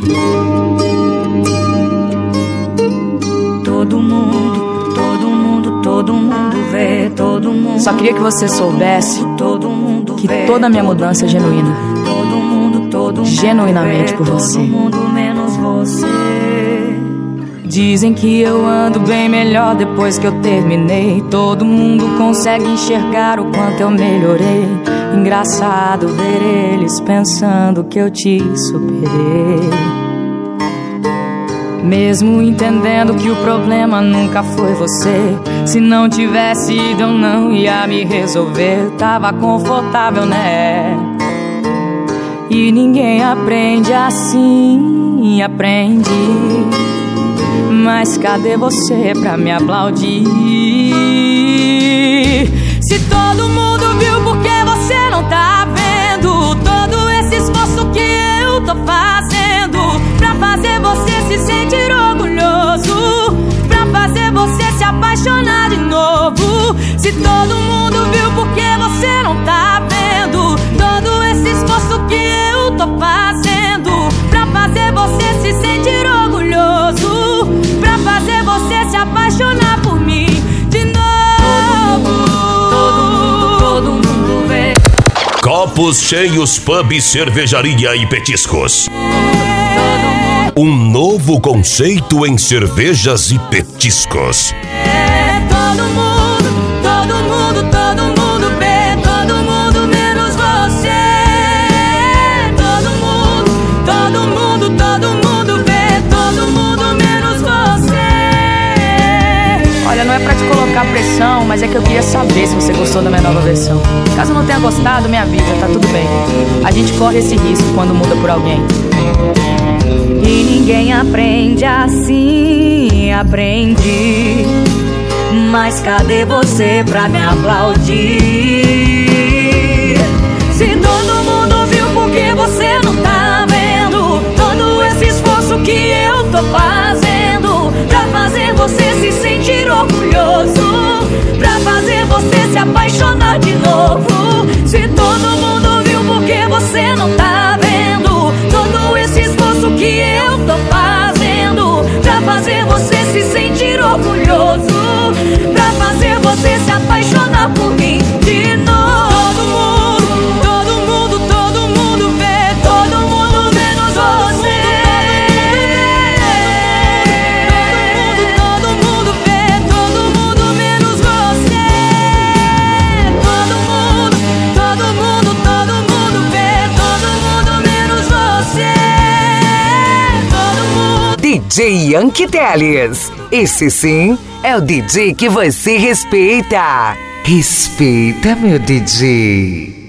Todo mundo vê, todo mundo. Só queria que você soubesse que toda a minha mudança é genuína. Genuinamente por você. Todo mundo menos você. Dizem que eu ando bem melhor depois que eu terminei. Todo mundo consegue enxergar o quanto eu melhorei. Engraçado ver eles pensando que eu te superei. Mesmo entendendo que o problema nunca foi você. Se não tivesse ido eu não ia me resolver. Tava confortável, né? E ninguém aprende assim, aprendi. Mas cadê você pra me aplaudir? Se todo mundo viu, por que você não tá vendo? Todo esse esforço que eu tô fazendo pra fazer você se sentir orgulhoso, pra fazer você se apaixonar de novo. Se todo mundo viu, por que você não tá vendo? Todo esse esforço que eu tô fazendo pra fazer você se sentir orgulhoso, pra fazer você se apaixonar por mim de novo. Todo mundo vê. Copos cheios, pub, cervejaria e petiscos. Um novo conceito em cervejas e petiscos. Todo mundo vê, todo mundo menos você. Todo mundo vê, todo mundo menos você. Olha, não é pra te colocar pressão, mas é que eu queria saber se você gostou da minha nova versão. Caso não tenha gostado, me avisa, tá tudo bem. A gente corre esse risco quando muda por alguém. E ninguém aprende assim, aprendi. Mas cadê você pra me aplaudir? Se todo mundo viu, por que você não tá vendo? Todo esse esforço que eu tô fazendo pra fazer você se sentir orgulhoso, pra fazer você se apaixonar de novo. Se todo mundo viu, por que você não tá vendo? Todo esse esforço que eu tô fazendo pra fazer você se sentir orgulhoso, pra fazer você se apaixonar por mim de novo. Todo mundo vê, todo mundo menos você. Todo mundo vê, todo mundo menos você. Todo mundo vê, todo mundo menos você. Todo mundo. DJ Yankee Teles. Esse sim é o DJ que você respeita. Respeita, meu DJ.